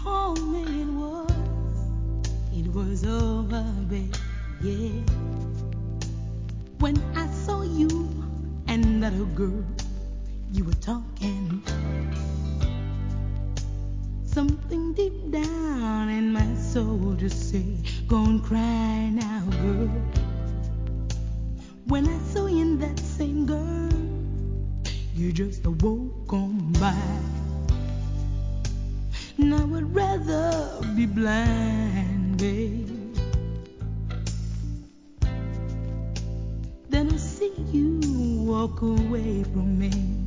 told me it was over, babe. Yeah. When I saw you and that other girl, you were talking. Something deep down in my soul just say, go and cry now, girl. When I saw you in that same girl, you just awoke on by. Now I'd rather be blind, babe, than to see you walk away from me.